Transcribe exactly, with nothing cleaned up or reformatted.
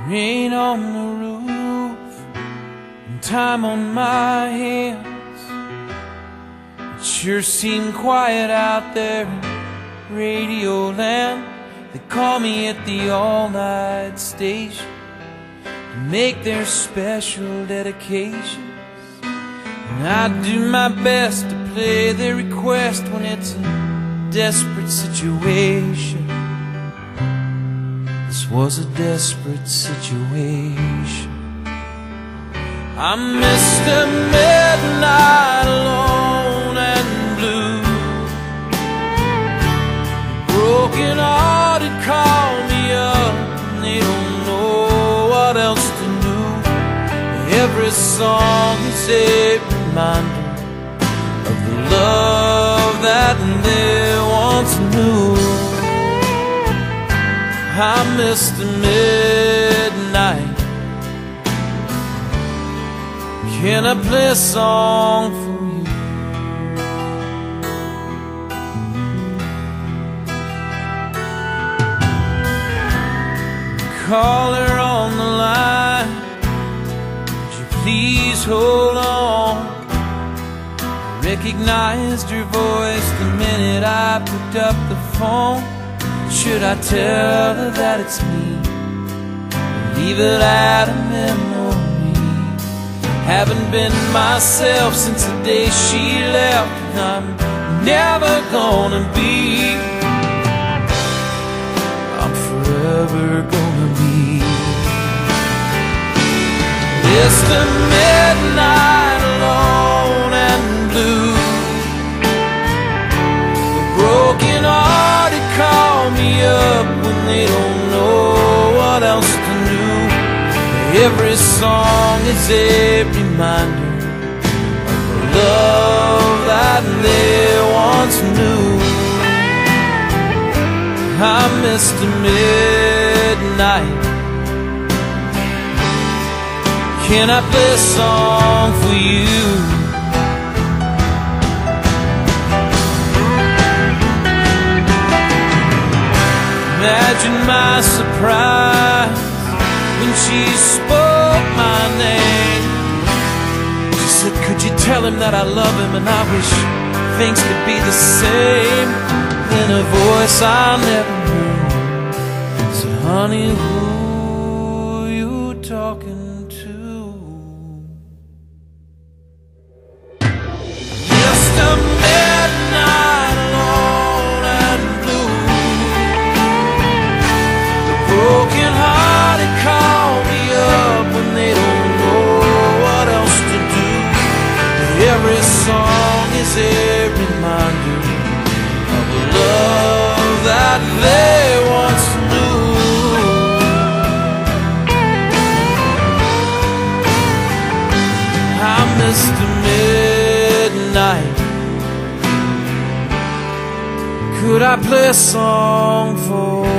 Rain on the roof and time on my hands. It sure seemed quiet out there in Radio Land. They call me at the all-night station to make their special dedications, and I do my best to play their request when it's a desperate situation. This was a desperate situation. I'm Mister Midnight, alone and blue. Broken hearted call me up, and they don't know what else to do. Every song is a reminder of the love that they once knew. I'm Mister Midnight. Can I play a song for you? Caller on the line, would you please hold on? I recognized your voice the minute I picked up the phone. Should I tell her that it's me, or leave it at a memory? Haven't been myself since the day she left, and I'm never gonna be. I'm forever gonna be Mister Midnight, alone and blue. The broken hearted call me up when they don't know what else to do. Every song is a reminder of the love that they once knew. I'm Mister Midnight. Can I play a song for you? Imagine my surprise when she spoke my name. She said, could you tell him that I love him and I wish things could be the same? In a voice I never knew said, honey, who you talking to? Mister Midnight, alone and blue. The broken hearted call me up when they don't know what else to do. Every song is a reminder of the love that they once knew. I'm Mister Midnight. Could I play a song for